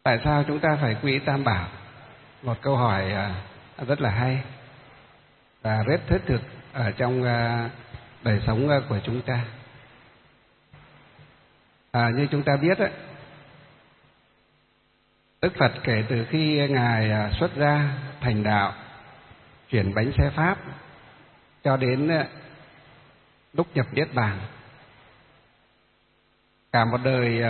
Tại sao chúng ta phải quy y Tam Bảo? Một câu hỏi rất là hay và rất thiết thực ở trong đời sống của chúng ta. Như chúng ta biết ấy, Đức Phật kể từ khi Ngài xuất gia thành đạo, chuyển bánh xe Pháp cho đến lúc nhập Niết Bàn, cả một đời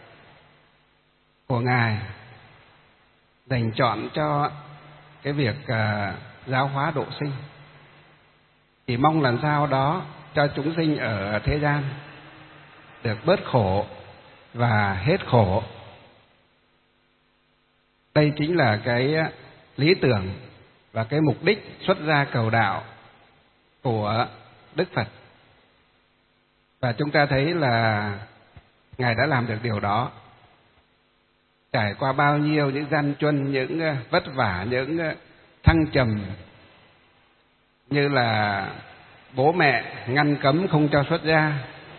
của Ngài dành trọn cho cái việc giáo hóa độ sinh, chỉ mong làm sao đó cho chúng sinh ở thế gian được bớt khổ và hết khổ. Đây chính là cái lý tưởng và cái mục đích xuất gia cầu đạo của Đức Phật. Và chúng ta thấy là Ngài đã làm được điều đó. Trải qua bao nhiêu những gian truân, những vất vả, những thăng trầm, như là bố mẹ ngăn cấm không cho xuất gia,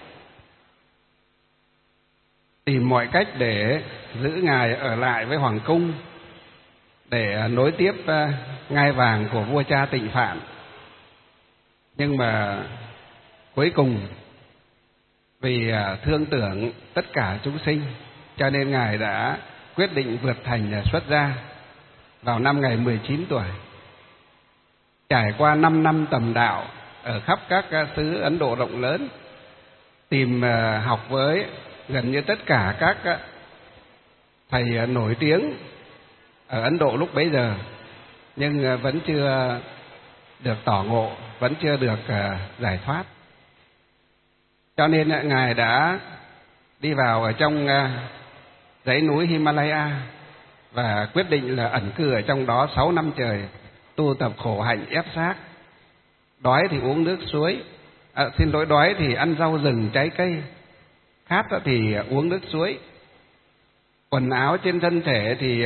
tìm mọi cách để giữ Ngài ở lại với hoàng cung để nối tiếp ngai vàng của vua cha Tịnh Phạn. Nhưng mà cuối cùng vì thương tưởng tất cả chúng sinh, cho nên Ngài đã quyết định vượt thành xuất gia vào năm Ngài 19 tuổi. Trải qua 5 năm tầm đạo ở khắp các xứ Ấn Độ rộng lớn, tìm học với gần như tất cả các thầy nổi tiếng ở Ấn Độ lúc bấy giờ, nhưng vẫn chưa được tỏ ngộ, vẫn chưa được giải thoát. Cho nên Ngài đã đi vào ở trong dãy núi Himalaya và quyết định là ẩn cư ở trong đó 6 năm trời, tu tập khổ hạnh ép xác. Đói thì uống nước suối, đói thì ăn rau rừng trái cây, khát thì uống nước suối. Quần áo trên thân thể thì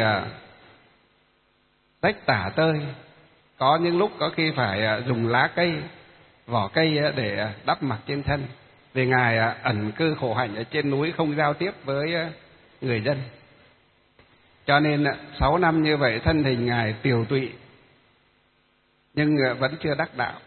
rách tả tơi, có những lúc có khi phải dùng lá cây, vỏ cây để đắp mặc trên thân, vì Ngài ẩn cư khổ hạnh ở trên núi, không giao tiếp với người dân. Cho nên 6 năm như vậy thân hình Ngài tiều tụy, nhưng vẫn chưa đắc đạo.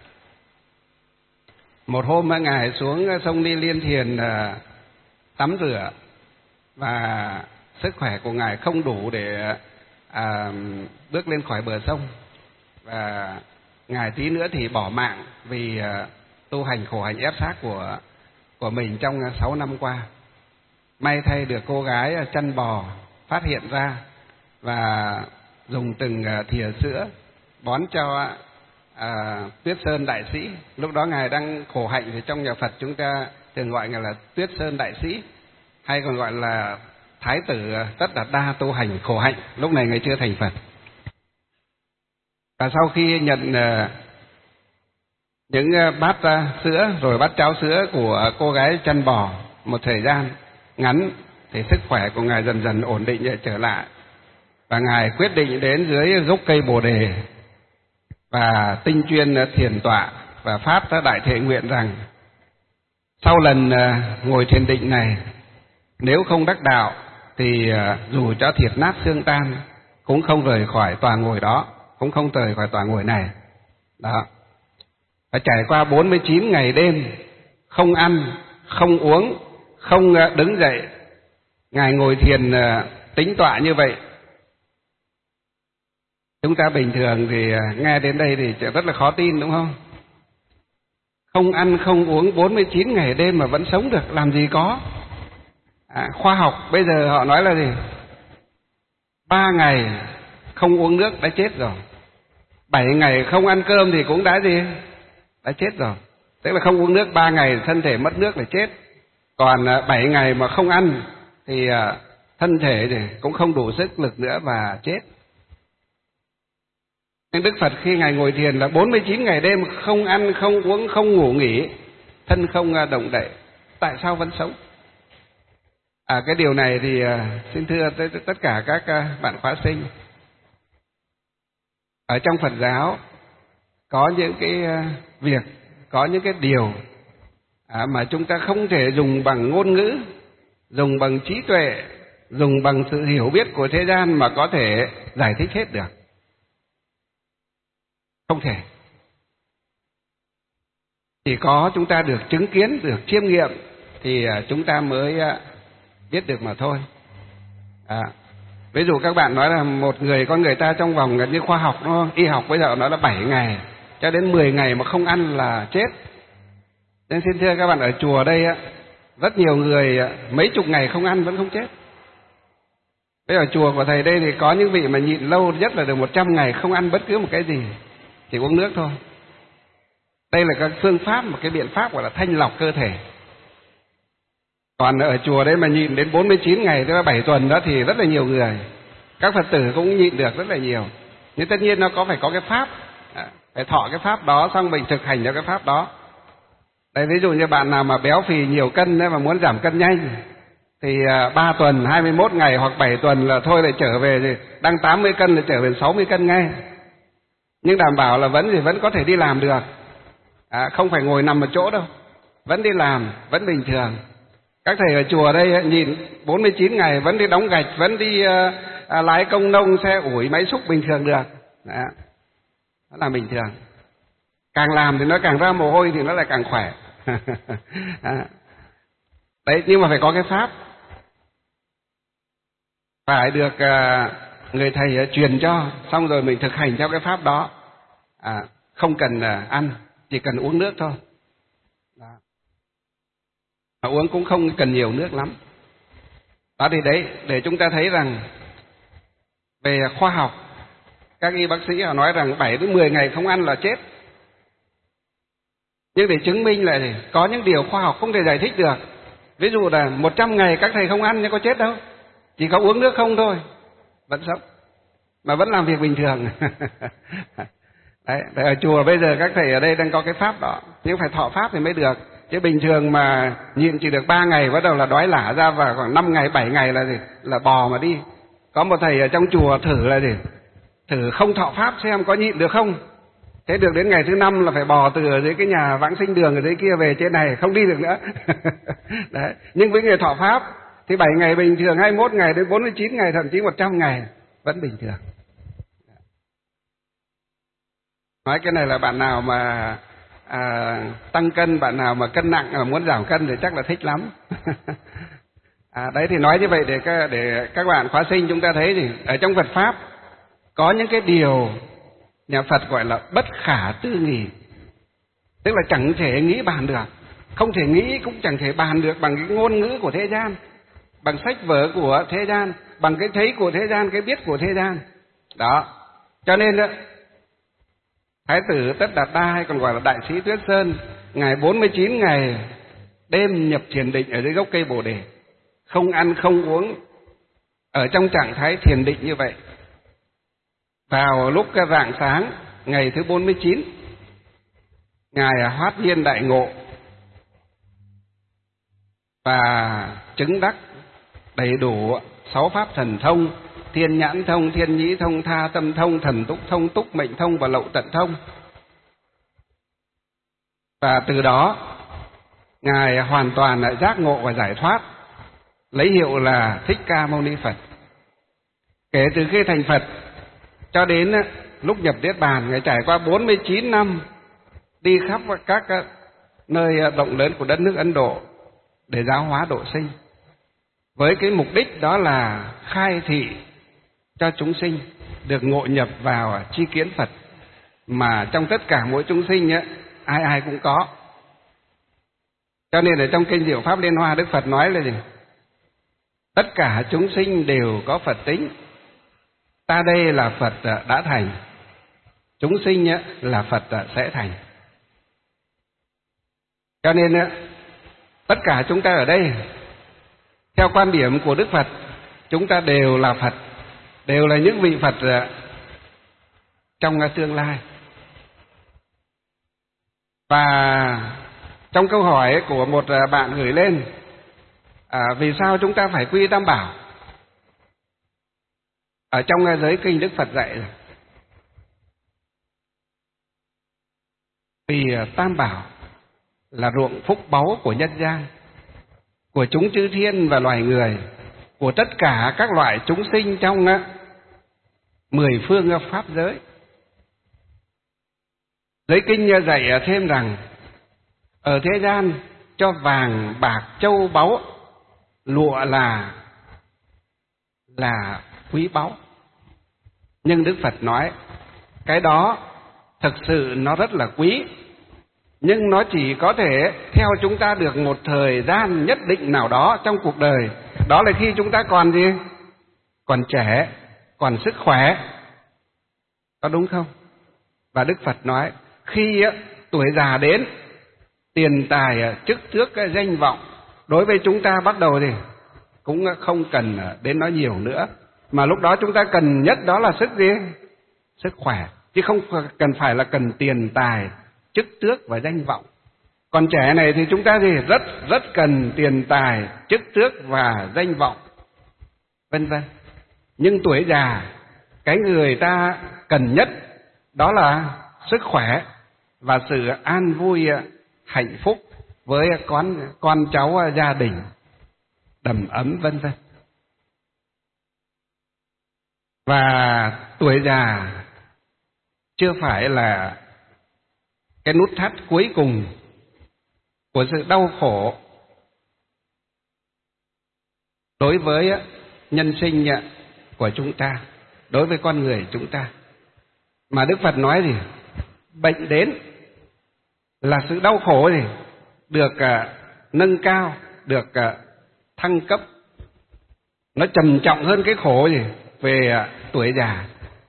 Một hôm Ngài xuống sông Ni Liên Thiền tắm rửa, và sức khỏe của Ngài không đủ để bước lên khỏi bờ sông, và Ngài tí nữa thì bỏ mạng vì tu hành khổ hạnh ép xác của mình trong 6 năm qua. May thay được cô gái chăn bò phát hiện ra và dùng từng thìa sữa bón cho Tuyết Sơn Đại Sĩ. Lúc đó Ngài đang khổ hạnh, thì trong nhà Phật chúng ta thường gọi Ngài là Tuyết Sơn Đại Sĩ, hay còn gọi là Thái tử Tất Đạt Đa tu hành khổ hạnh. Lúc này Ngài chưa thành Phật. Và sau khi nhận những bát sữa rồi bát cháo sữa của cô gái chăn bò một thời gian ngắn, thì sức khỏe của Ngài dần dần ổn định trở lại, và Ngài quyết định đến dưới gốc cây Bồ Đề và tinh chuyên thiền tọa và phát ra đại thệ nguyện rằng sau lần ngồi thiền định này, nếu không đắc đạo thì dù cho thịt nát xương tan cũng không rời khỏi tòa ngồi đó, cũng không rời khỏi tòa ngồi này. Đó. Và trải qua 49 ngày đêm không ăn, không uống, không đứng dậy, Ngài ngồi thiền tĩnh tọa như vậy. Chúng ta bình thường thì nghe đến đây thì rất là khó tin, đúng không? Không ăn không uống 49 ngày đêm mà vẫn sống được, làm gì có. Khoa học bây giờ họ nói là gì? 3 ngày không uống nước đã chết rồi, 7 ngày không ăn cơm thì cũng đã gì? Đã chết rồi. Tức là không uống nước 3 ngày thân thể mất nước là chết. Còn 7 ngày mà không ăn thì thân thể thì cũng không đủ sức lực nữa và chết. Nhưng Đức Phật khi Ngài ngồi thiền là 49 ngày đêm không ăn, không uống, không ngủ nghỉ, thân không động đậy. Tại sao vẫn sống? Cái điều này thì xin thưa tới tất cả các bạn khóa sinh. Ở trong Phật giáo có những cái việc, có những cái điều mà chúng ta không thể dùng bằng ngôn ngữ, dùng bằng trí tuệ dùng bằng sự hiểu biết của thế gian mà có thể giải thích hết được. Không thể. Chỉ có chúng ta được chứng kiến, được chiêm nghiệm thì chúng ta mới biết được mà thôi. Ví dụ các bạn nói là một người con người ta trong vòng như khoa học, đúng không? Y học bây giờ nói là 7 ngày cho đến 10 ngày mà không ăn là chết. Nên xin thưa các bạn, ở chùa đây rất nhiều người mấy chục ngày không ăn vẫn không chết. Bây giờ chùa của thầy đây thì có những vị mà nhịn lâu nhất là được 100 ngày không ăn bất cứ một cái gì, chỉ uống nước thôi. Đây là các phương pháp, một cái biện pháp gọi là thanh lọc cơ thể. Còn ở chùa đấy mà nhịn đến 49 ngày, tức là 7 tuần đó thì rất là nhiều người. Các Phật tử cũng nhịn được rất là nhiều. Nhưng tất nhiên nó phải có cái pháp, phải thọ cái pháp đó, xong mình thực hành theo cái pháp đó. Đây, ví dụ như bạn nào mà béo phì nhiều cân đấy mà muốn giảm cân nhanh thì 3 tuần, 21 ngày hoặc 7 tuần là thôi lại trở về, thì đang 80 cân là trở về 60 cân ngay. Nhưng đảm bảo là vẫn có thể đi làm được. Không phải ngồi nằm ở chỗ đâu, vẫn đi làm, vẫn bình thường. Các thầy ở chùa đây nhìn 49 ngày vẫn đi đóng gạch, vẫn đi lái công nông, xe ủi, máy xúc bình thường được. Đó là bình thường. Càng làm thì nó càng ra mồ hôi thì nó lại càng khỏe. Đấy, nhưng mà phải có cái pháp, phải được người thầy truyền cho, xong rồi mình thực hành theo cái pháp đó. Không cần ăn, chỉ cần uống nước thôi. Mà uống cũng không cần nhiều nước lắm. Đó thì đấy, để chúng ta thấy rằng về khoa học, các y bác sĩ họ nói rằng 7 đến 10 ngày không ăn là chết. Nhưng để chứng minh lại thì có những điều khoa học không thể giải thích được. Ví dụ là 100 ngày các thầy không ăn nhưng có chết đâu, chỉ có uống nước không thôi, vẫn sống, mà vẫn làm việc bình thường. Đấy, ở chùa bây giờ các thầy ở đây đang có cái pháp đó, nhưng phải thọ pháp thì mới được. Chứ bình thường mà nhịn chỉ được 3 ngày bắt đầu là đói lả ra, và khoảng 5 ngày, 7 ngày là gì? Là bò mà đi. Có một thầy ở trong chùa thử là gì? Thử không thọ pháp xem có nhịn được không. Thế được đến ngày thứ 5 là phải bò từ ở dưới cái nhà vãng sinh đường ở dưới kia về trên này, không đi được nữa. Đấy. Nhưng với người thọ pháp thì 7 ngày bình thường, 21 ngày đến 49 ngày, thậm chí 100 ngày vẫn bình thường. Nói cái này là bạn nào mà tăng cân, bạn nào mà cân nặng mà muốn giảm cân thì chắc là thích lắm. Đấy thì nói như vậy để các bạn khóa sinh chúng ta thấy thì ở trong Phật pháp có những cái điều nhà Phật gọi là bất khả tư nghị, tức là chẳng thể nghĩ bàn được, không thể nghĩ cũng chẳng thể bàn được bằng cái ngôn ngữ của thế gian, bằng sách vở của thế gian, bằng cái thấy của thế gian, cái biết của thế gian. Đó, cho nên đó, Thái tử Tất Đạt Đa hay còn gọi là Đại sĩ Tuyết Sơn, ngày 49 ngày đêm nhập thiền định ở dưới gốc cây Bồ Đề, không ăn không uống, ở trong trạng thái thiền định như vậy. Vào lúc rạng sáng ngày thứ 49, ngài hoát nhiên đại ngộ và chứng đắc đầy đủ 6 pháp thần thông: thiên nhãn thông, thiên nhĩ thông, tha tâm thông, thần túc thông, túc mệnh thông và lậu tận thông. Và từ đó ngài hoàn toàn lại giác ngộ và giải thoát, lấy hiệu là Thích Ca Mâu Ni Phật. Kể từ khi thành Phật cho đến lúc nhập Niết Bàn, ngài trải qua 49 năm đi khắp các nơi rộng lớn của đất nước Ấn Độ để giáo hóa độ sinh, với cái mục đích đó là khai thị cho chúng sinh được ngộ nhập vào chi kiến Phật, mà trong tất cả mỗi chúng sinh ai ai cũng có. Cho nên ở trong kinh Diệu Pháp Liên Hoa, Đức Phật nói là gì? Tất cả chúng sinh đều có Phật tính. Ta đây là Phật đã thành, chúng sinh là Phật sẽ thành. Cho nên tất cả chúng ta ở đây, theo quan điểm của Đức Phật, chúng ta đều là Phật, đều là những vị Phật trong tương lai. Và trong câu hỏi của một bạn gửi lên, vì sao chúng ta phải quy Tam Bảo? Ở trong giới kinh Đức Phật dạy rồi, vì Tam Bảo là ruộng phúc báu của nhân gian, của chúng chư thiên và loài người, của tất cả các loại chúng sinh trong 10 phương pháp giới. Giới kinh dạy thêm rằng ở thế gian cho vàng bạc châu báu lụa là quý báu, nhưng Đức Phật nói cái đó thực sự nó rất là quý, nhưng nó chỉ có thể theo chúng ta được một thời gian nhất định nào đó trong cuộc đời. Đó là khi chúng ta còn gì? Còn trẻ, còn sức khỏe. Có đúng không? Và Đức Phật nói khi tuổi già đến, tiền tài chức tước danh vọng đối với chúng ta bắt đầu thì cũng không cần đến nó nhiều nữa, mà lúc đó chúng ta cần nhất đó là sức gì? Sức khỏe, chứ không cần phải là cần tiền tài chức tước và danh vọng. Còn trẻ này thì chúng ta thì rất cần tiền tài chức tước và danh vọng, vân vân. Nhưng tuổi già, cái người ta cần nhất đó là sức khỏe và sự an vui hạnh phúc với con cháu gia đình đầm ấm, vân vân. Và tuổi già chưa phải là cái nút thắt cuối cùng của sự đau khổ đối với nhân sinh của chúng ta, đối với con người chúng ta. Mà Đức Phật nói gì? Bệnh đến là sự đau khổ gì? Được nâng cao, được thăng cấp. Nó trầm trọng hơn cái khổ gì? Về tuổi già.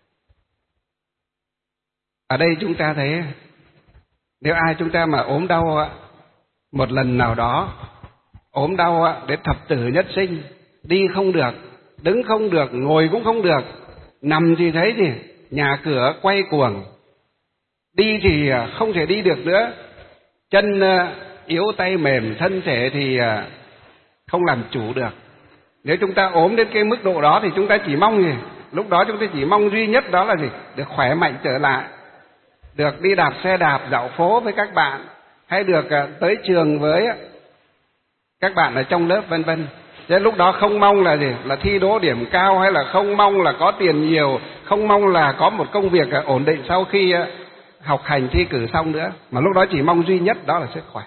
Ở đây chúng ta thấy nếu ai chúng ta mà ốm đau một lần nào đó, ốm đau đến thập tử nhất sinh, đi không được, đứng không được, ngồi cũng không được, nằm thì thấy gì? Nhà cửa quay cuồng, đi thì không thể đi được nữa, chân yếu tay mềm, thân thể thì không làm chủ được. Nếu chúng ta ốm đến cái mức độ đó thì chúng ta chỉ mong gì? Lúc đó chúng ta chỉ mong duy nhất đó là gì? Được khỏe mạnh trở lại, được đi đạp xe đạp dạo phố với các bạn, hay được tới trường với các bạn ở trong lớp, vân vân. Thế lúc đó không mong là gì? Là thi đỗ điểm cao, hay là không mong là có tiền nhiều, không mong là có một công việc ổn định sau khi học hành thi cử xong nữa, mà lúc đó chỉ mong duy nhất đó là sức khỏe.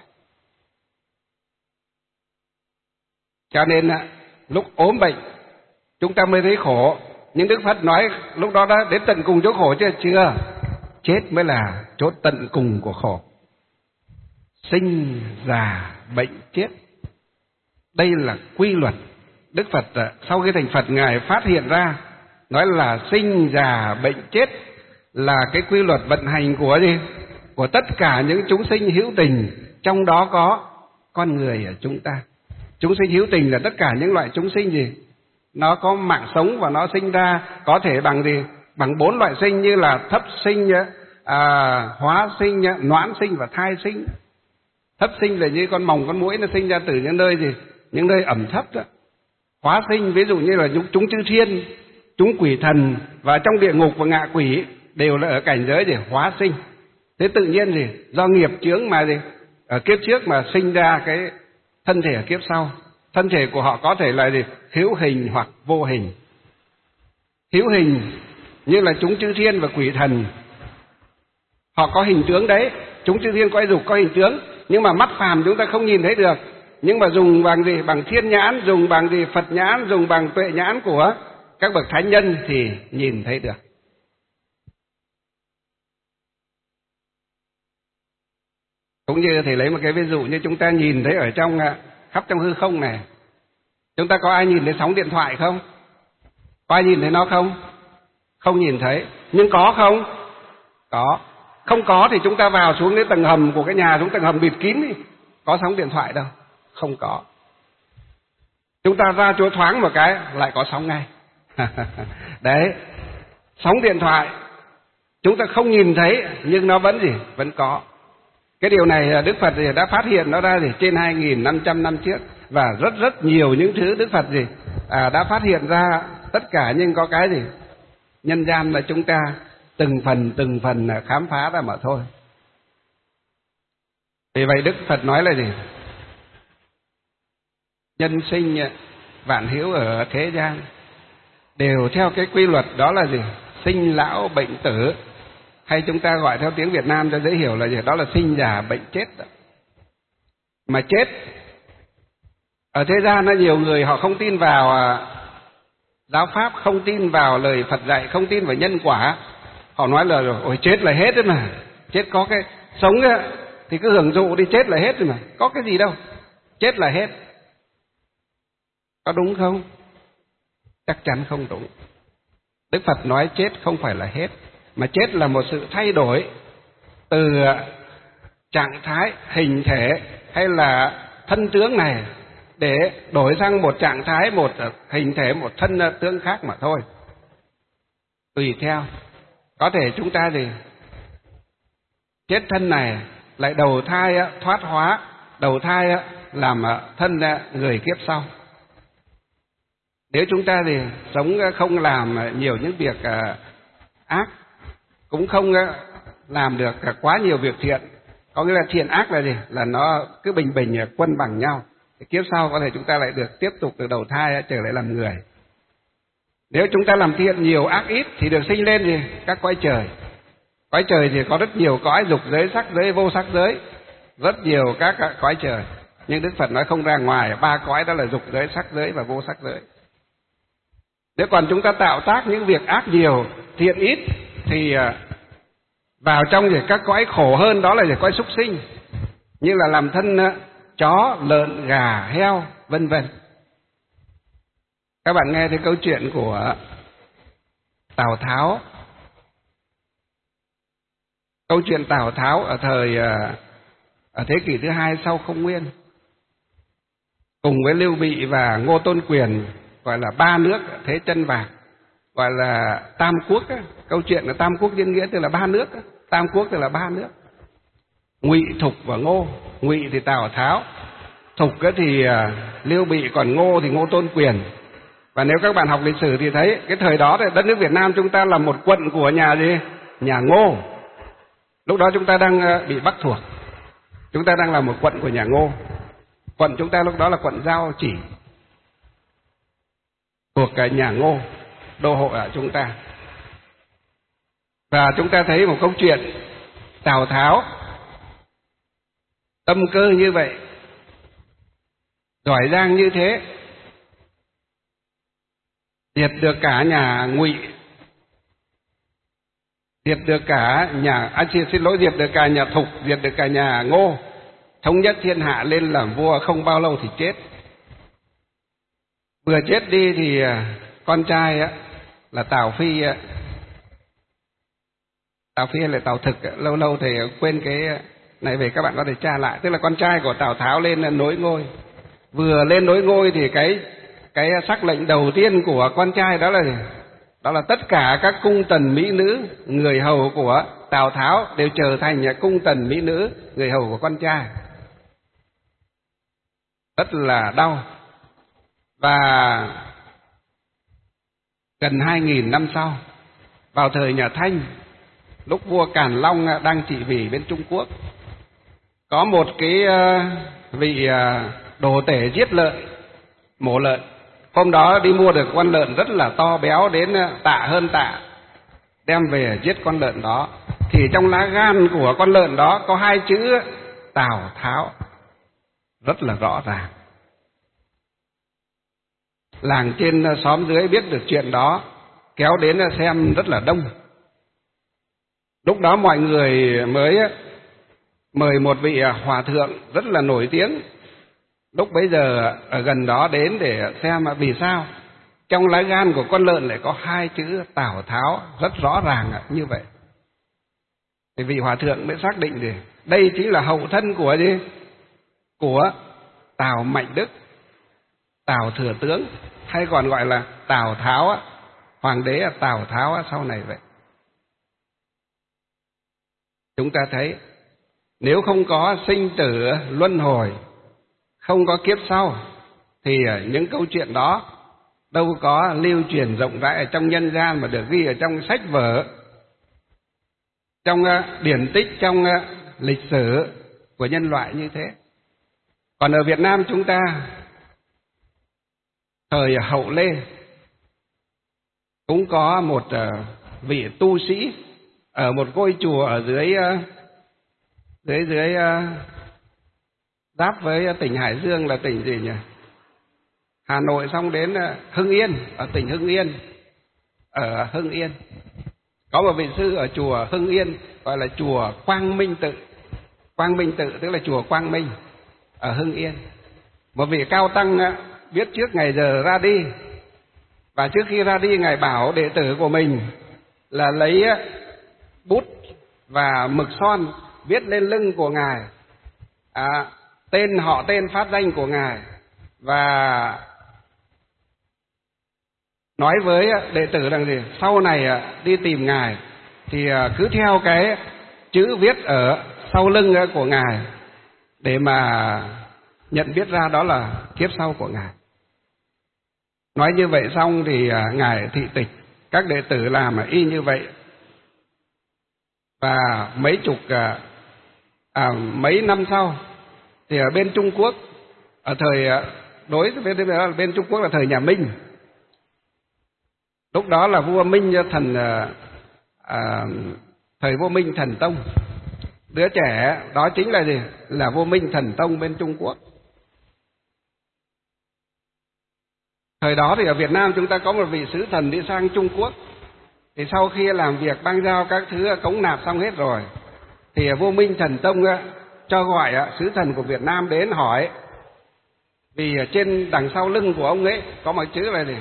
Cho nên lúc ốm bệnh chúng ta mới thấy khổ, nhưng Đức Phật nói lúc đó đã đến tận cùng chỗ khổ chưa? Chết mới là chỗ tận cùng của khổ. Sinh già bệnh chết, đây là quy luật. Đức Phật sau khi thành Phật Ngài phát hiện ra, nói là sinh già bệnh chết là cái quy luật vận hành của gì? Của tất cả những chúng sinh hữu tình, trong đó có con người ở chúng ta. Chúng sinh hữu tình là tất cả những loại chúng sinh gì? Nó có mạng sống và nó sinh ra có thể bằng gì? Bằng 4 loại sinh, như là thấp sinh, hóa sinh, noãn sinh và thai sinh. Thấp sinh là như con mồng, con muỗi, nó sinh ra từ những nơi gì? Những nơi ẩm thấp đó. Hóa sinh ví dụ như là chúng chư thiên, chúng quỷ thần, và trong địa ngục và ngạ quỷ đều là ở cảnh giới gì? Hóa sinh. Thế tự nhiên gì? Do nghiệp chướng mà gì? Ở kiếp trước mà sinh ra cái thân thể ở kiếp sau. Thân thể của họ có thể là gì? Hữu hình hoặc vô hình. Hữu hình như là chúng chư thiên và quỷ thần, họ có hình tướng đấy. Chúng chư thiên có dục, có hình tướng, nhưng mà mắt phàm chúng ta không nhìn thấy được. Nhưng mà dùng bằng gì? Bằng thiên nhãn, dùng bằng gì? Phật nhãn, dùng bằng tuệ nhãn của các bậc thánh nhân thì nhìn thấy được. Cũng như thầy lấy một cái ví dụ như chúng ta nhìn thấy ở trong khắp trong hư không này, chúng ta có ai nhìn thấy sóng điện thoại không? Có ai nhìn thấy nó không? Không nhìn thấy. Nhưng có không? Có. Không có thì chúng ta vào xuống đến tầng hầm của cái nhà, xuống tầng hầm bịt kín đi, có sóng điện thoại đâu? Không có. Chúng ta ra chỗ thoáng một cái lại có sóng ngay. Đấy, sóng điện thoại chúng ta không nhìn thấy nhưng nó vẫn gì? Vẫn có. Cái điều này Đức Phật đã phát hiện nó ra gì? Trên 2.500 năm trước, và rất nhiều những thứ Đức Phật gì đã phát hiện ra tất cả, nhưng có cái gì? Nhân gian mà chúng ta từng phần khám phá ra mà thôi. Vì vậy Đức Phật nói là gì? Nhân sinh vạn hữu ở thế gian đều theo cái quy luật đó là gì? Sinh lão bệnh tử, hay chúng ta gọi theo tiếng Việt Nam cho dễ hiểu là gì? Đó là sinh già bệnh chết đó. Mà chết ở thế gian nó nhiều người họ không tin vào giáo pháp, không tin vào lời Phật dạy, không tin vào nhân quả. Họ nói là rồi, ôi chết là hết đấy mà, chết có cái sống ấy, thì cứ hưởng thụ đi, chết là hết rồi mà, có cái gì đâu, chết là hết. Có đúng không? Chắc chắn không đúng. Đức Phật nói chết không phải là hết, mà chết là một sự thay đổi từ trạng thái, hình thể hay là thân tướng này để đổi sang một trạng thái, một hình thể, một thân tướng khác mà thôi. Tùy theo, có thể chúng ta thì chết thân này lại đầu thai thoát hóa, đầu thai làm thân người kiếp sau. Nếu chúng ta thì sống không làm nhiều những việc ác, cũng không làm được quá nhiều việc thiện, có nghĩa là thiện ác là gì? Là nó cứ bình bình quân bằng nhau. Thì kiếp sau có thể chúng ta lại được tiếp tục từ đầu thai trở lại làm người. Nếu chúng ta làm thiện nhiều ác ít thì được sinh lên gì? Các cõi trời. Cõi trời thì có rất nhiều cõi, dục giới, sắc giới, vô sắc giới, rất nhiều các cõi trời. Nhưng Đức Phật nói không ra ngoài ba cõi, đó là dục giới, sắc giới và vô sắc giới. Nếu còn chúng ta tạo tác những việc ác nhiều, thiện ít thì vào trong các cõi khổ hơn, đó là cõi súc sinh, như là làm thân chó, lợn, gà, heo, vân vân. Các bạn nghe thấy câu chuyện của Tào Tháo. Câu chuyện Tào Tháo ở ở thế kỷ thứ 2 sau Không Nguyên, cùng với Lưu Bị và Ngô Tôn Quyền, gọi là ba nước thế chân vạc, gọi là Tam Quốc. Câu chuyện là Tam Quốc nhân nghĩa tức là ba nước, Tam Quốc tức là ba nước: Ngụy, Thục và Ngô. Ngụy thì Tào Tháo, Thục thì Lưu Bị, còn Ngô thì Ngô Tôn Quyền. Và nếu các bạn học lịch sử thì thấy cái thời đó thì đất nước Việt Nam chúng ta là một quận của nhà gì? Nhà Ngô. Lúc đó chúng ta đang bị Bắc thuộc, chúng ta đang là một quận của nhà Ngô. Quận chúng ta lúc đó là quận Giao Chỉ, thuộc cái nhà Ngô, đô hộ ở chúng ta. Và chúng ta thấy một câu chuyện Tào Tháo tâm cơ như vậy, giỏi giang như thế, diệt được cả nhà Ngụy, diệt được cả nhà diệt được cả nhà Thục, diệt được cả nhà Ngô, thống nhất thiên hạ, lên làm vua. Không bao lâu thì chết. Vừa chết đi thì con trai là Tào Phi, Tào Phi hay là Tào Thực, lâu lâu thì quên cái này, về các bạn có thể tra lại. Tức là con trai của Tào Tháo lên nối ngôi. Vừa lên nối ngôi thì cái sắc lệnh đầu tiên của con trai đó là tất cả các cung tần mỹ nữ, người hầu của Tào Tháo đều trở thành cung tần mỹ nữ, người hầu của con trai. Rất là đau. Và gần 2.000 năm sau, vào thời nhà Thanh, lúc vua Càn Long đang trị vì bên Trung Quốc, có một cái vị đồ tể giết lợn, mổ lợn. Hôm đó đi mua được con lợn rất là to béo, đến tạ hơn tạ, đem về giết con lợn đó. Thì trong lá gan của con lợn đó có hai chữ Tào Tháo, rất là rõ ràng. Làng trên xóm dưới biết được chuyện đó, kéo đến xem rất là đông. Lúc đó mọi người mới mời một vị hòa thượng rất là nổi tiếng lúc bấy giờ ở gần đó đến để xem vì sao trong lá gan của con lợn lại có hai chữ Tào Tháo rất rõ ràng như vậy. Thì vị hòa thượng mới xác định thì đây chính là hậu thân của gì? Của Tào Mạnh Đức, Tào Thừa Tướng, hay còn gọi là Tào Tháo, hoàng đế Tào Tháo sau này vậy. Chúng ta thấy nếu không có sinh tử luân hồi, không có kiếp sau, thì những câu chuyện đó đâu có lưu truyền rộng rãi ở trong nhân gian mà được ghi ở trong sách vở, trong điển tích, trong lịch sử của nhân loại như thế. Còn ở Việt Nam chúng ta Thời Hậu Lê cũng có một vị tu sĩ ở một ngôi chùa ở dưới giáp với tỉnh Hải Dương, là tỉnh gì nhỉ? Hà Nội xong đến Hưng Yên, ở tỉnh Hưng Yên. Ở Hưng Yên có một vị sư ở chùa Hưng Yên gọi là chùa Quang Minh Tự. Quang Minh Tự tức là chùa Quang Minh ở Hưng Yên. Một vị cao tăng biết trước ngày giờ ra đi, và trước khi ra đi ngài bảo đệ tử của mình là lấy bút và mực son viết lên lưng của ngài tên, họ tên, pháp danh của ngài, và nói với đệ tử rằng gì, sau này đi tìm ngài thì cứ theo cái chữ viết ở sau lưng của ngài để mà nhận biết ra đó là kiếp sau của ngài. Nói như vậy xong thì ngài thị tịch, các đệ tử làm y như vậy. Và mấy năm sau thì ở bên Trung Quốc, ở thời đối với bên Trung Quốc là thời nhà Minh, lúc đó là vua Minh Thần, thời vua Minh Thần Tông. Đứa trẻ đó chính là gì? Là vua Minh Thần Tông bên Trung Quốc. Thời đó thì ở Việt Nam chúng ta có một vị sứ thần đi sang Trung Quốc. Thì sau khi làm việc bang giao các thứ cống nạp xong hết rồi, thì vua Minh Thần Tông cho gọi sứ thần của Việt Nam đến hỏi. Vì trên đằng sau lưng của ông ấy có một chữ là gì?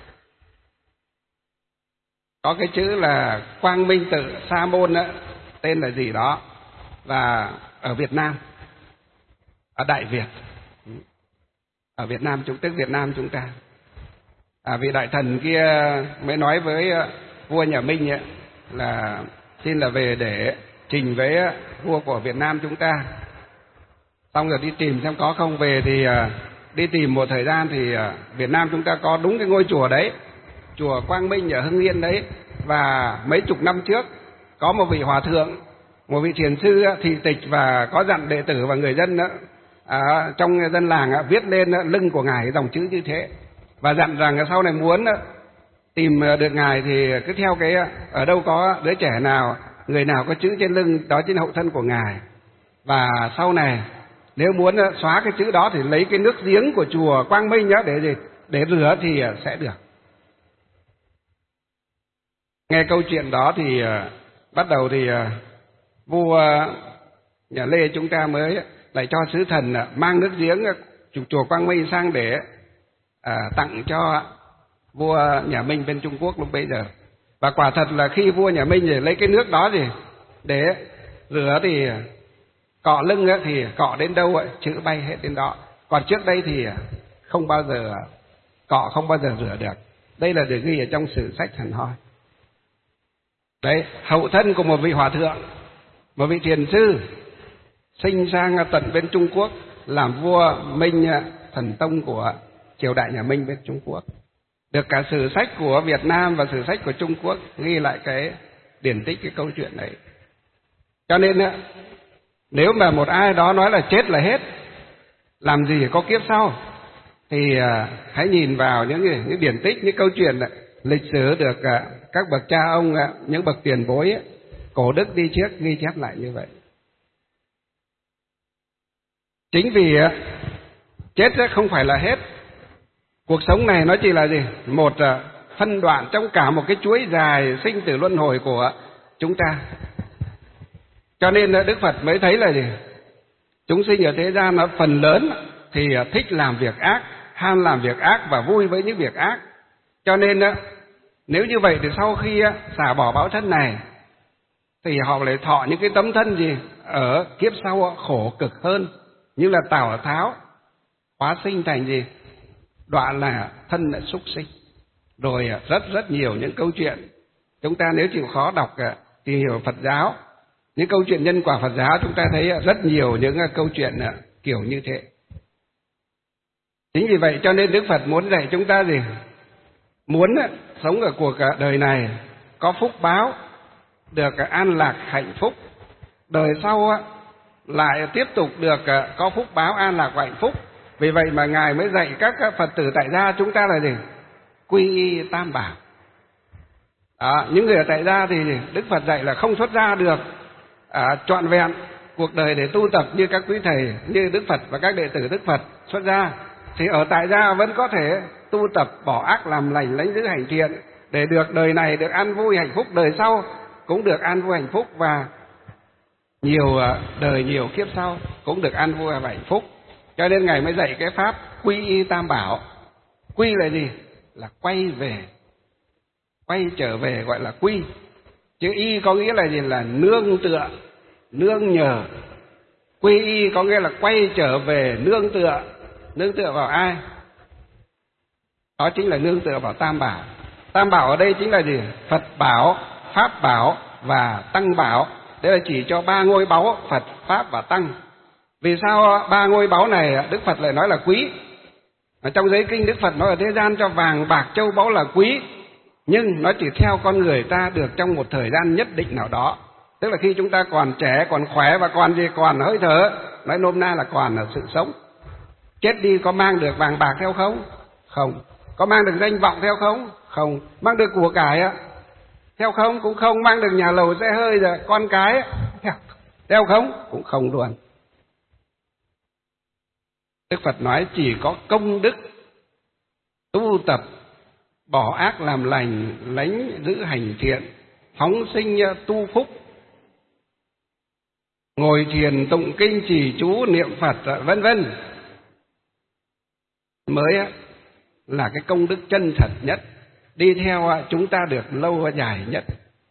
Có cái chữ là Quang Minh Tự Sa Môn tên là gì đó, và ở Việt Nam, ở Đại Việt, ở Việt Nam tức Việt Nam chúng ta. Vị đại thần kia mới nói với vua nhà Minh là xin là về để trình với vua của Việt Nam chúng ta. Xong rồi đi tìm xem có không. Về thì đi tìm một thời gian thì Việt Nam chúng ta có đúng cái ngôi chùa đấy, chùa Quang Minh ở Hưng Yên đấy. Và mấy chục năm trước có một vị hòa thượng, một vị thiền sư thị tịch và có dặn đệ tử và người dân trong dân làng viết lên lưng của ngài dòng chữ như thế, và dặn rằng sau này muốn tìm được ngài thì cứ theo cái ở đâu có đứa trẻ nào, người nào có chữ trên lưng đó chính là hậu thân của ngài. Và sau này nếu muốn xóa cái chữ đó thì lấy cái nước giếng của chùa Quang Minh để gì? Để rửa thì sẽ được. Nghe câu chuyện đó thì bắt đầu thì vua nhà Lê chúng ta mới lại cho sứ thần mang nước giếng chùa Quang Minh sang để tặng cho vua nhà Minh bên Trung Quốc lúc bấy giờ. Và quả thật là khi vua nhà Minh thì lấy cái nước đó gì để rửa thì cọ lưng thì cọ đến đâu chữ bay hết đến đó. Còn trước đây thì không bao giờ cọ, không bao giờ rửa được. Đây là được ghi ở trong sử sách Hàn Hoi. Đấy, hậu thân của một vị hòa thượng, một vị thiền sư sinh sang tận bên Trung Quốc làm vua Minh Thần Tông của triều đại nhà Minh bên Trung Quốc. Được cả sử sách của Việt Nam và sử sách của Trung Quốc ghi lại cái điển tích, cái câu chuyện này. Cho nên nếu mà một ai đó nói là chết là hết, làm gì có kiếp sau, thì hãy nhìn vào những điển tích, những câu chuyện lịch sử được các bậc cha ông, những bậc tiền bối cổ đức đi trước ghi chép lại như vậy. Chính vì chết không phải là hết. Cuộc sống này nó chỉ là gì? Một phân đoạn trong cả một cái chuỗi dài sinh tử luân hồi của chúng ta. Cho nên Đức Phật mới thấy là gì? Chúng sinh ở thế gian nó phần lớn thì thích làm việc ác, ham làm việc ác và vui với những việc ác. Cho nên nếu như vậy thì sau khi xả bỏ báo thân này thì họ lại thọ những cái tấm thân gì? Ở kiếp sau khổ cực hơn, như là Tào Tháo hóa sinh thành gì? Đọa là thân súc sinh. Rồi rất nhiều những câu chuyện. Chúng ta nếu chịu khó đọc tìm hiểu Phật giáo, những câu chuyện nhân quả Phật giáo, chúng ta thấy rất nhiều những câu chuyện kiểu như thế. Chính vì vậy cho nên Đức Phật muốn dạy chúng ta gì? Muốn sống ở cuộc đời này có phúc báo, được an lạc hạnh phúc, đời sau lại tiếp tục được có phúc báo an lạc và hạnh phúc, Vì vậy mà Ngài mới dạy các Phật tử tại gia chúng ta là gì? Quy y tam bảo. Đó, những người ở tại gia thì Đức Phật dạy là không xuất gia được trọn vẹn cuộc đời để tu tập như các quý thầy, như Đức Phật và các đệ tử Đức Phật xuất gia. Thì ở tại gia vẫn có thể tu tập bỏ ác làm lành, lãnh giữ hành thiện, để được đời này được an vui hạnh phúc, đời sau cũng được an vui hạnh phúc, và nhiều đời nhiều kiếp sau cũng được an vui và hạnh phúc. Cho nên Ngài mới dạy cái pháp quy y tam bảo. Quy là gì? Là quay về, quay trở về gọi là quy. Chứ y có nghĩa là gì? Là nương tựa, nương nhờ. Quy y có nghĩa là quay trở về nương tựa. Nương tựa vào ai? Đó chính là nương tựa vào tam bảo. Tam bảo ở đây chính là gì? Phật bảo, Pháp bảo và Tăng bảo. Đây là chỉ cho ba ngôi báu Phật, Pháp và Tăng. Vì sao ba ngôi báu này Đức Phật lại nói là quý? Ở trong giới kinh Đức Phật nói ở thế gian cho vàng bạc châu báu là quý, nhưng nó chỉ theo con người ta được trong một thời gian nhất định nào đó. Tức là khi chúng ta còn trẻ, còn khỏe và còn gì, còn hơi thở, nói nôm na là còn là sự sống. Chết đi có mang được vàng bạc theo không? Không. Có mang được danh vọng theo không? Không. Mang được của cải theo không? Cũng không. Mang được nhà lầu xe hơi rồi con cái theo không? Cũng không luôn. Đức Phật nói chỉ có công đức tu tập, bỏ ác làm lành, lãnh giữ hành thiện, phóng sinh tu phúc, ngồi thiền tụng kinh trì chú niệm Phật vân vân, mới là cái công đức chân thật nhất, đi theo chúng ta được lâu và dài nhất.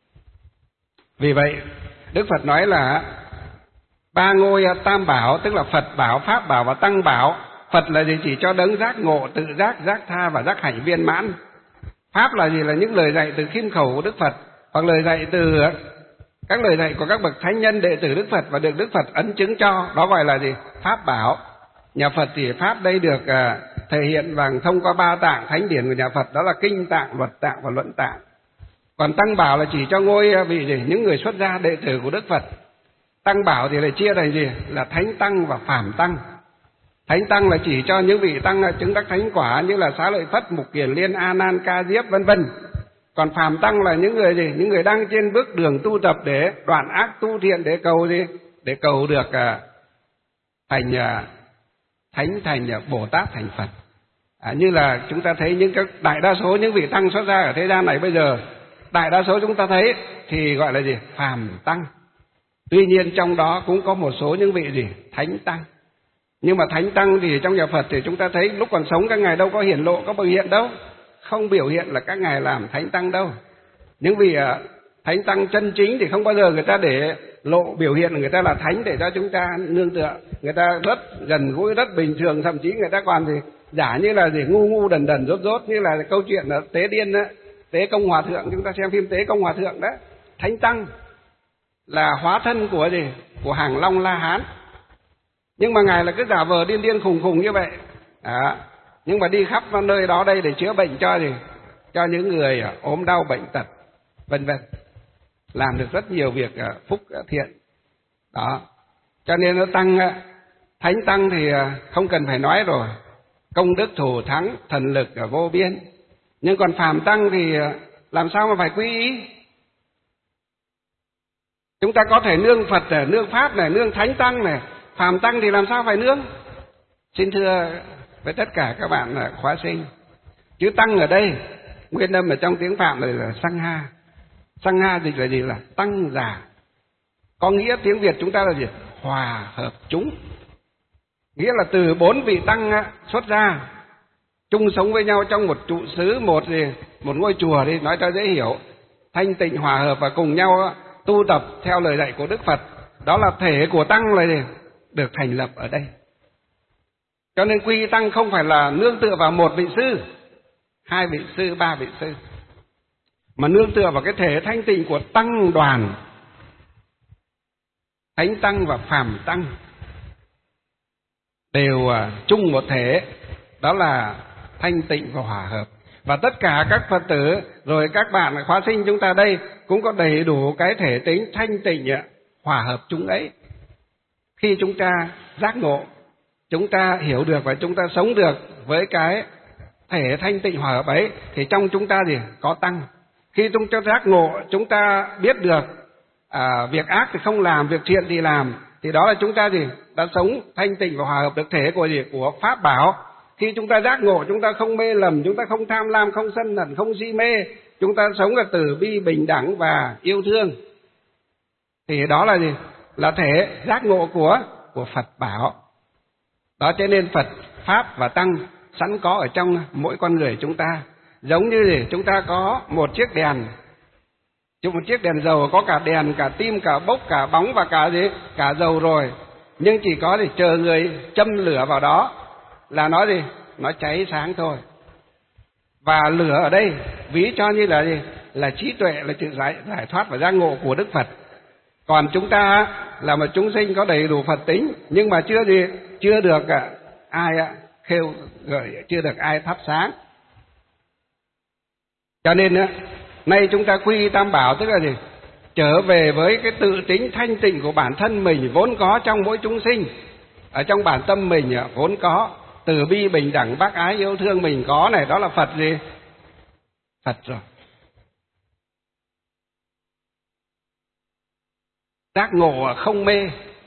Vì vậy Đức Phật nói là ba ngôi tam bảo, tức là Phật bảo, Pháp bảo và Tăng bảo. Phật là gì? Chỉ cho đấng giác ngộ, tự giác, giác tha và giác hạnh viên mãn. Pháp là gì? Là những lời dạy từ khiêm khẩu của Đức Phật, hoặc lời dạy từ các lời dạy của các bậc thánh nhân đệ tử Đức Phật và được Đức Phật ấn chứng cho. Đó gọi là gì? Pháp bảo. Nhà Phật thì Pháp đây được thể hiện bằng thông qua ba tạng thánh điển của nhà Phật, đó là kinh tạng, luật tạng và luận tạng. Còn Tăng bảo là chỉ cho ngôi vị gì? Những người xuất gia đệ tử của Đức Phật. Tăng bảo thì lại chia thành gì? Là thánh tăng và phàm tăng. Thánh tăng là chỉ cho những vị tăng chứng đắc thánh quả như là Xá Lợi Phất, Mục Kiền Liên, A Nan, Ca Diếp vân vân. Còn phàm tăng là những người gì? Những người đang trên bước đường tu tập để đoạn ác tu thiện, để cầu gì? Để cầu được thành thánh, thành Bồ Tát, thành Phật. Như là chúng ta thấy những các đại đa số những vị tăng xuất gia ở thế gian này bây giờ, đại đa số chúng ta thấy thì gọi là gì? Phàm tăng. Tuy nhiên trong đó cũng có một số những vị gì? Thánh tăng. Nhưng mà thánh tăng thì trong nhà Phật thì chúng ta thấy lúc còn sống các ngài đâu có hiển lộ, có biểu hiện đâu, không biểu hiện là các ngài làm thánh tăng đâu. Những vị thánh tăng chân chính thì không bao giờ người ta để lộ biểu hiện người ta là thánh để cho chúng ta nương tựa. Người ta rất gần gũi, rất bình thường, thậm chí người ta còn thì giả như là gì? Ngu ngu đần đần rốt rốt, như là câu chuyện Tế Điên đó, Tế Công Hòa Thượng. Chúng ta xem phim Tế Công Hòa Thượng đó. Thánh tăng là hóa thân của gì? Của Hàng Long La Hán. Nhưng mà ngài là cứ giả vờ điên điên khùng khùng như vậy. Nhưng mà đi khắp nơi đó đây để chữa bệnh cho gì? Cho những người ốm đau bệnh tật vân vân. Làm được rất nhiều việc phúc thiện. Đó. Cho nên nó tăng, thánh tăng thì không cần phải nói rồi. Công đức thù thắng, thần lực vô biên. Nhưng còn phàm tăng thì làm sao mà phải quy y? Chúng ta có thể nương Phật này, nương Pháp này, nương Thánh Tăng này. Phàm tăng thì làm sao phải nương? Xin thưa với tất cả các bạn khóa sinh, chữ tăng ở đây nguyên âm ở trong tiếng Phạm là sang ha. Sang ha dịch là gì? Là tăng giả. Có nghĩa tiếng Việt chúng ta là gì? Hòa hợp chúng. Nghĩa là từ 4 vị tăng xuất ra, chung sống với nhau trong một trụ xứ, một ngôi chùa đi, nói cho dễ hiểu, thanh tịnh hòa hợp và cùng nhau tu tập theo lời dạy của Đức Phật. Đó là thể của tăng là gì? Được thành lập ở đây. Cho nên quy tăng không phải là nương tựa vào một vị sư, 2 vị sư, 3 vị sư, mà nương tựa vào cái thể thanh tịnh của tăng đoàn, thánh tăng và phàm tăng đều chung một thể, đó là thanh tịnh và hòa hợp. Và tất cả các Phật tử rồi các bạn khóa sinh chúng ta đây cũng có đầy đủ cái thể tính thanh tịnh hòa hợp chúng ấy. Khi chúng ta giác ngộ, chúng ta hiểu được và chúng ta sống được với cái thể thanh tịnh hòa hợp ấy, thì trong chúng ta gì có tăng. Khi chúng ta giác ngộ, chúng ta biết được việc ác thì không làm, việc thiện thì làm, thì đó là chúng ta gì đã sống thanh tịnh và hòa hợp được thể của gì của pháp bảo. Khi chúng ta giác ngộ, chúng ta không mê lầm, chúng ta không tham lam, không sân hận, không si mê, chúng ta sống là từ bi, bình đẳng và yêu thương, thì đó là gì là thể giác ngộ của Phật bảo. Đó, cho nên Phật pháp và tăng sẵn có ở trong mỗi con người chúng ta. Giống như gì chúng ta có một chiếc đèn, một chiếc đèn dầu, có cả đèn, cả tim, cả bốc, cả bóng và cả dầu rồi, nhưng chỉ có để chờ người châm lửa vào đó là nó nó cháy sáng thôi. Và lửa ở đây ví cho như là là trí tuệ, là sự giải thoát và giác ngộ của Đức Phật. Còn chúng ta là một chúng sinh có đầy đủ Phật tính, nhưng mà chưa được ai khêu gợi, chưa được ai thắp sáng. Cho nên nay chúng ta quy tam bảo, tức là trở về với cái tự tính thanh tịnh của bản thân mình vốn có trong mỗi chúng sinh. Ở trong bản tâm mình vốn có từ bi, bình đẳng, bác ái, yêu thương mình có này, đó là Phật Phật rồi. Giác ngộ không mê,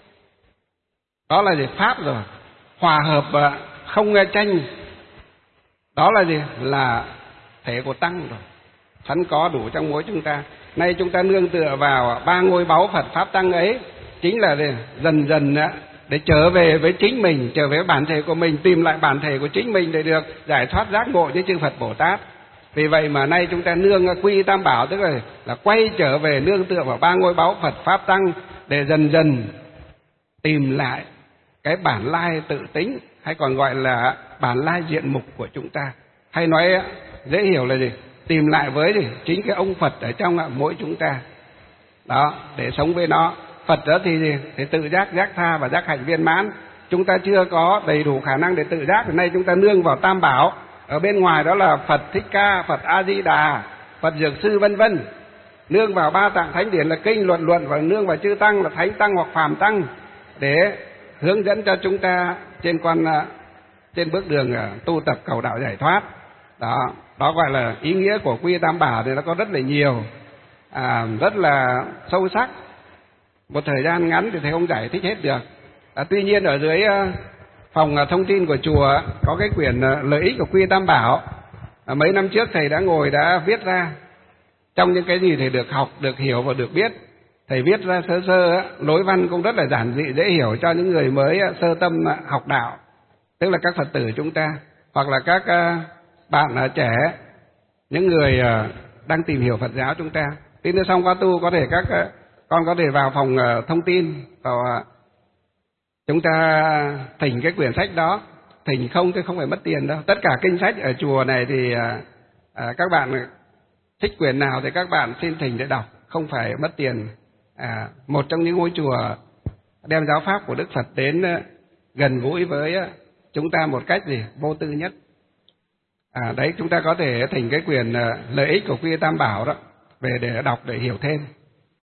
đó là pháp rồi. Hòa hợp không tranh, đó là là thể của tăng rồi, sẵn có đủ trong mỗi chúng ta. Nay chúng ta nương tựa vào ba ngôi báu Phật pháp tăng ấy, chính là dần dần để trở về với chính mình, trở về với bản thể của mình, tìm lại bản thể của chính mình để được giải thoát giác ngộ như chư Phật Bồ Tát. Vì vậy mà nay chúng ta nương quy tam bảo, tức là quay trở về nương tựa vào ba ngôi báu Phật pháp tăng, để dần dần tìm lại cái bản lai tự tính, hay còn gọi là bản lai diện mục của chúng ta. Hay nói dễ hiểu là tìm lại với chính cái ông Phật ở trong mỗi chúng ta. Đó, để sống với nó. Phật đó thì tự giác, giác tha và giác hạnh viên mãn. Chúng ta chưa có đầy đủ khả năng để tự giác, thì nay chúng ta nương vào tam bảo. Ở bên ngoài đó là Phật Thích Ca, Phật A Di Đà, Phật Dược Sư vân vân. Nương vào ba tạng thánh điển là kinh, luận, và nương vào chư tăng là thánh tăng hoặc phàm tăng, để hướng dẫn cho chúng ta trên bước đường tu tập cầu đạo giải thoát. Đó gọi là ý nghĩa của quy tam bảo. Thì nó có rất là nhiều, rất là sâu sắc. Một thời gian ngắn thì thầy không giải thích hết được. Tuy nhiên ở dưới phòng thông tin của chùa có cái quyển lợi ích của quy tam bảo. Mấy năm trước thầy đã viết ra. Trong những cái gì thầy được học, được hiểu và được biết, thầy viết ra sơ lối văn cũng rất là giản dị, dễ hiểu cho những người mới sơ tâm học đạo, tức là các Phật tử chúng ta, hoặc là các bạn trẻ, những người đang tìm hiểu Phật giáo chúng ta. Tí nữa xong khóa tu có thể các con có thể vào phòng thông tin, và chúng ta thỉnh cái quyển sách đó. Thỉnh không thì không phải mất tiền đâu. Tất cả kinh sách ở chùa này thì các bạn thích quyển nào thì các bạn xin thỉnh để đọc, không phải mất tiền. Một trong những ngôi chùa đem giáo pháp của Đức Phật đến gần gũi với chúng ta một cách vô tư nhất. Đấy, chúng ta có thể thỉnh cái quyển lợi ích của quy tam bảo đó về để đọc, để hiểu thêm.